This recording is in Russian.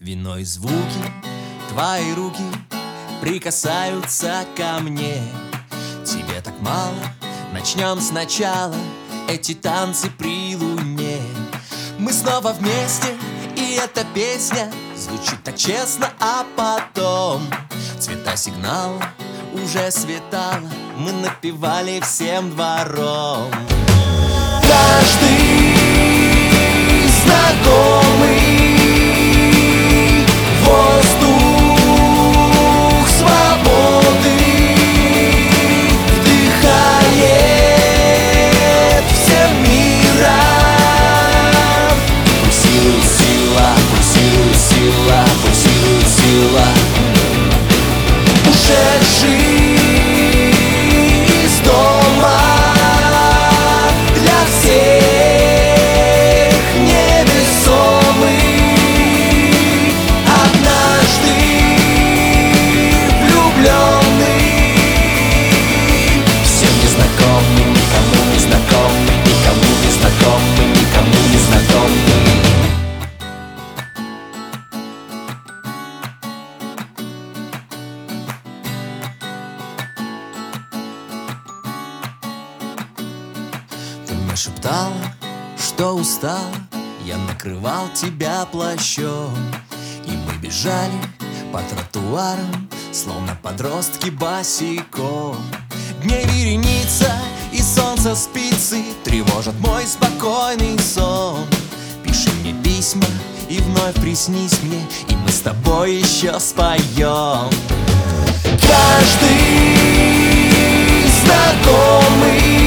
Вино и звуки, твои руки прикасаются ко мне. Тебе так мало, начнем сначала эти танцы при луне. Мы снова вместе, и эта песня звучит так честно, а потом цвета сигнала уже светало, мы напевали всем двором. Каждый знакомый воздух свободы вдыхает всем миром. Пульсирует сила, пульсирует сила, пульсирует сила. Ушедший из дома для всех невесомый, однажды влюбленный, всем незнакомый, никому не знакомый, никому не знакомый, никому не знакомый. Шептала, что устала, я накрывал тебя плащом, и мы бежали по тротуарам, словно подростки босиком. Дней вереница и солнце спицы тревожат мой спокойный сон. Пиши мне письма и вновь приснись мне, и мы с тобой еще споем. Каждый знакомый